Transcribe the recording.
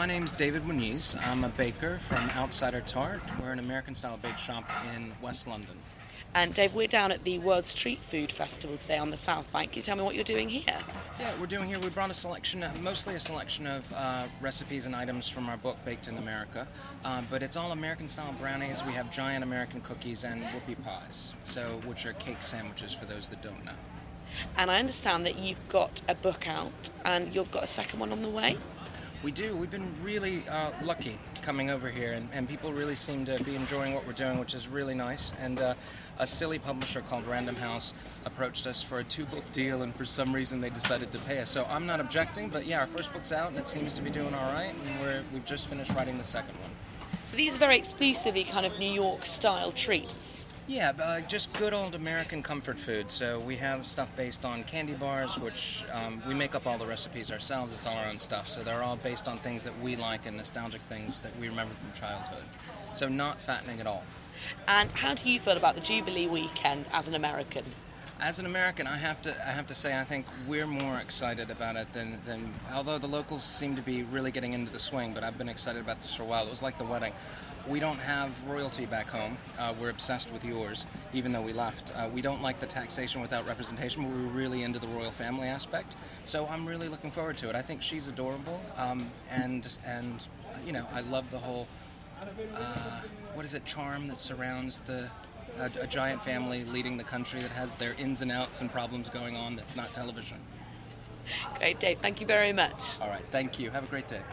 My name's David Muniz. I'm a baker from Outsider Tart. We're an American-style bake shop in West London. And Dave, we're down at the World Street Food Festival today on the South Bank. Can you tell me what you're doing here? Yeah, we brought a selection, mostly a selection of recipes and items from our book, Baked in America. But it's all American-style brownies. We have giant American cookies and whoopie pies, which are cake sandwiches for those that don't know. And I understand that you've got a book out and you've got a second one on the way. We do. We've been really lucky coming over here, and people really seem to be enjoying what we're doing, which is really nice. And a silly publisher called Random House approached us for a 2-book deal, and for some reason they decided to pay us. So I'm not objecting, but yeah, our first book's out, and it seems to be doing all right, and we've just finished writing the second one. So these are very exclusively kind of New York-style treats. Yeah, just good old American comfort food. So we have stuff based on candy bars, which we make up all the recipes ourselves. It's all our own stuff. So they're all based on things that we like and nostalgic things that we remember from childhood. So not fattening at all. And how do you feel about the Jubilee weekend as an American? As an American, I have to say I think we're more excited about it than although the locals seem to be really getting into the swing, but I've been excited about this for a while. It was like the wedding. We don't have royalty back home. We're obsessed with yours, even though we left. We don't like the taxation without representation, but we're really into the royal family aspect. So I'm really looking forward to it. I think she's adorable, and you know, I love the whole charm that surrounds a giant family leading the country that has their ins and outs and problems going on that's not television. Great, Dave. Thank you very much. All right. Thank you. Have a great day.